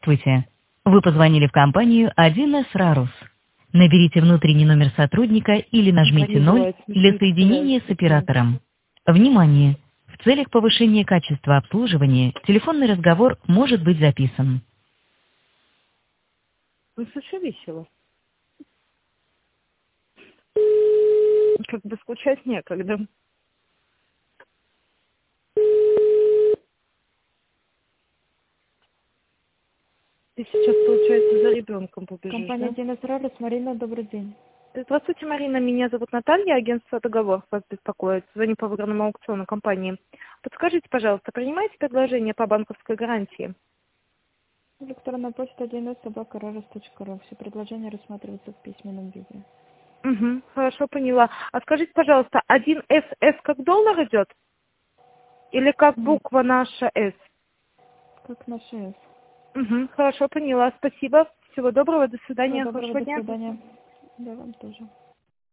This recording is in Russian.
Здравствуйте. Вы позвонили в компанию 1С Рарус. Наберите внутренний номер сотрудника или нажмите 0 для соединения с оператором. Внимание! В целях повышения качества обслуживания телефонный разговор может быть записан. Ну, слушай, весело. Как бы скучать некогда. Ты сейчас, получается, за ребенком побежишь, Компания да? 1С Рарус, Марина, добрый день. Здравствуйте, Марина. Меня зовут Наталья, агентство «Договор» вас беспокоит. Звоню по выгодному аукциону компании. Подскажите, пожалуйста, принимаете предложение по банковской гарантии? Электронная почта 1С@Рарус.ру. Все предложения рассматриваются в письменном виде. Угу, хорошо, поняла. А скажите, пожалуйста, 1С как доллар идет? Или как Нет, буква наша С? как наша С. Угу, хорошо, поняла. Спасибо. Всего доброго, до Всего свидания, доброго, хорошего до дня. свидания. Да, вам тоже.